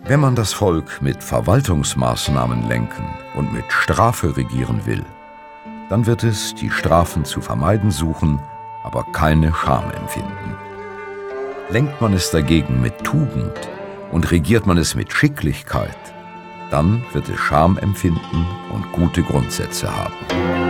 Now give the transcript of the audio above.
Wenn man das Volk mit Verwaltungsmaßnahmen lenken und mit Strafe regieren will, dann wird es die Strafen zu vermeiden suchen, aber keine Scham empfinden. Lenkt man es dagegen mit Tugend und regiert man es mit Schicklichkeit, dann wird es Scham empfinden und gute Grundsätze haben.